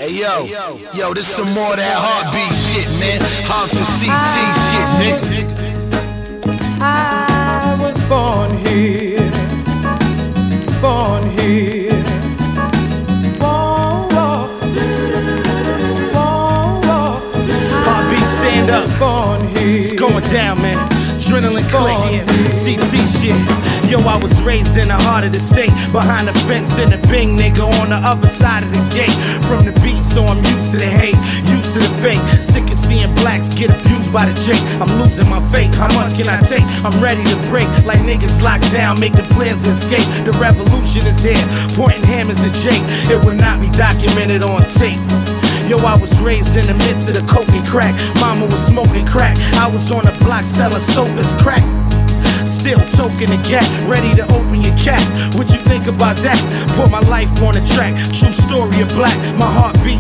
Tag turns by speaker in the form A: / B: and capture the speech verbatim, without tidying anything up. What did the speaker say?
A: Hey yo, yo, this some more of that heartbeat shit, man. Hartford C T shit, nigga.
B: I was born here, born here. Whoa, whoa, whoa, whoa.
C: Heartbeat, stand up.
B: Born here.
C: It's going down, man. Adrenaline click, C T shit. Yo, I was raised in the heart of the state, behind the fence in the Bing, nigga, on the other side of the gate. From the beat, so I'm used to the hate, used to the fake. Sick of seeing blacks get abused by the Jake. I'm losing my faith, how much can I take? I'm ready to break, like niggas locked down, making plans to escape. The revolution is here, pointing hammers at Jake. It will not be documented on tape. Yo, I was raised in the midst of the coke and crack. Mama was smoking crack, I was on the block selling soap as crack. Still toking the gap, ready to open your cap. What you think about that? Put my life on the track, true story of black. My heartbeat